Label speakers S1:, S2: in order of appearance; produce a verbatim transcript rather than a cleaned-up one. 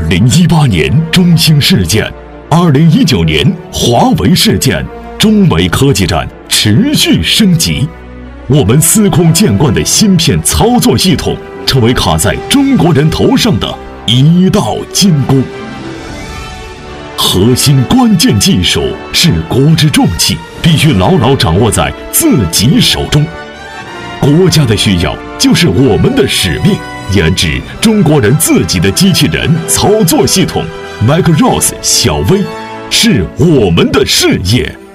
S1: 零一八年中兴事件，二零一九年华为事件，中美科技战持续升级。我们司空见惯的芯片操作系统，成为卡在中国人头上的一道金箍。核心关键技术是国之重器，必须牢牢掌握在自己手中。国家的需要就是我们的使命，研制中国人自己的机器人操作系统 Macross 小微，是我们的事业。